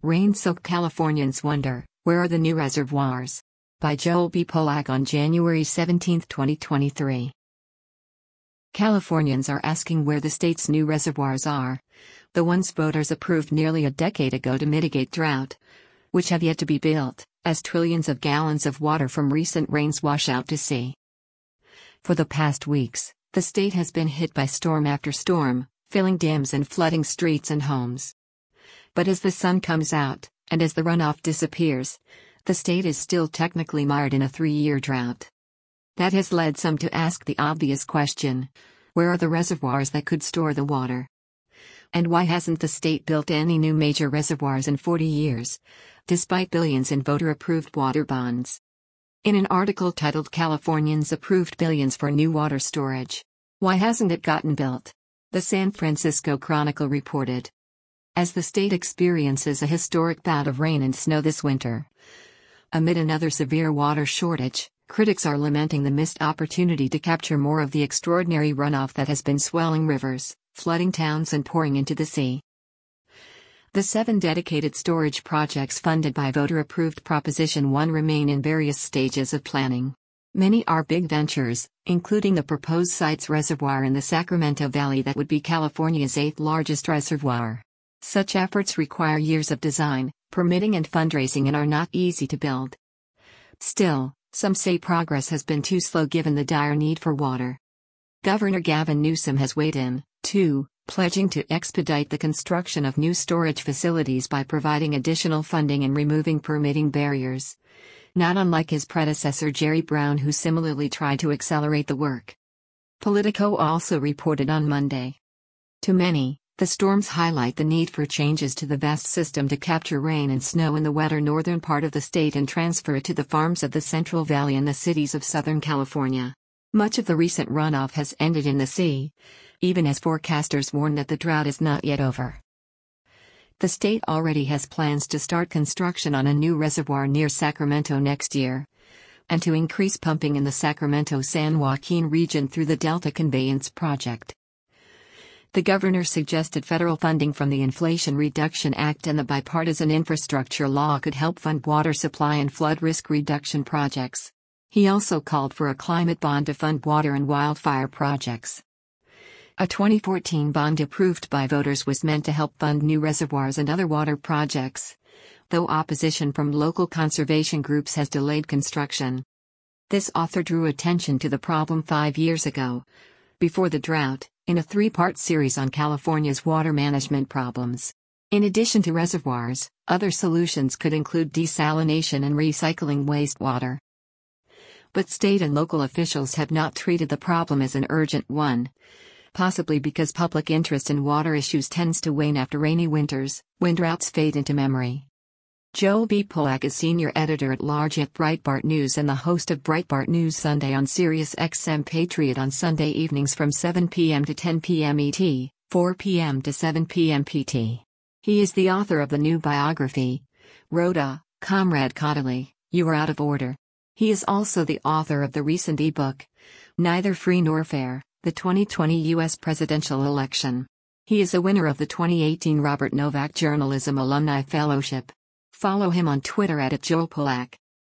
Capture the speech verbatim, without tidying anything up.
Rain-soaked Californians wonder, where are the new reservoirs? By Joel B. Polak on January seventeenth, twenty twenty-three. Californians are asking where the state's new reservoirs are, the ones voters approved nearly a decade ago to mitigate drought, which have yet to be built, as trillions of gallons of water from recent rains wash out to sea. For the past weeks, the state has been hit by storm after storm, filling dams and flooding streets and homes. But as the sun comes out, and as the runoff disappears, the state is still technically mired in a three-year drought. That has led some to ask the obvious question: where are the reservoirs that could store the water? And why hasn't the state built any new major reservoirs in forty years, despite billions in voter-approved water bonds? In an article titled "Californians Approved Billions for New Water Storage. Why Hasn't It Gotten Built?" the San Francisco Chronicle reported. As the state experiences a historic bout of rain and snow this winter, amid another severe water shortage, critics are lamenting the missed opportunity to capture more of the extraordinary runoff that has been swelling rivers, flooding towns and pouring into the sea. The seven dedicated storage projects funded by voter-approved Proposition one remain in various stages of planning. Many are big ventures, including the proposed Sites Reservoir in the Sacramento Valley that would be California's eighth largest reservoir. Such efforts require years of design, permitting and fundraising and are not easy to build. Still, some say progress has been too slow given the dire need for water. Governor Gavin Newsom has weighed in, too, pledging to expedite the construction of new storage facilities by providing additional funding and removing permitting barriers. Not unlike his predecessor Jerry Brown, who similarly tried to accelerate the work. Politico also reported on Monday. To many, the storms highlight the need for changes to the vast system to capture rain and snow in the wetter northern part of the state and transfer it to the farms of the Central Valley and the cities of Southern California. Much of the recent runoff has ended in the sea, even as forecasters warn that the drought is not yet over. The state already has plans to start construction on a new reservoir near Sacramento next year, and to increase pumping in the Sacramento-San Joaquin region through the Delta Conveyance Project. The governor suggested federal funding from the Inflation Reduction Act and the Bipartisan Infrastructure Law could help fund water supply and flood risk reduction projects. He also called for a climate bond to fund water and wildfire projects. A twenty fourteen bond approved by voters was meant to help fund new reservoirs and other water projects, though opposition from local conservation groups has delayed construction. This author drew attention to the problem five years ago, before the drought, in a three-part series on California's water management problems. In addition to reservoirs, other solutions could include desalination and recycling wastewater. But state and local officials have not treated the problem as an urgent one, possibly because public interest in water issues tends to wane after rainy winters, when droughts fade into memory. Joel B. Polak is senior editor-at-large at Breitbart News and the host of Breitbart News Sunday on Sirius X M Patriot on Sunday evenings from seven p m to ten p m E T, four p m to seven p m P T. He is the author of the new biography, Rhoda, Comrade Caudill, You Are Out of Order. He is also the author of the recent e-book, Neither Free Nor Fair, the twenty twenty U S Presidential Election. He is a winner of the twenty eighteen Robert Novak Journalism Alumni Fellowship. Follow him on Twitter at, at Joel Polak.